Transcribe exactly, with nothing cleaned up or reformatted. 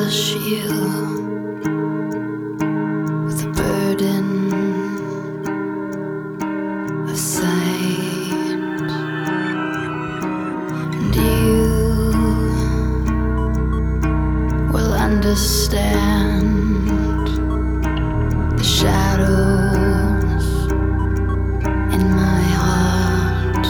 crush you with the burden of sight, and you will understand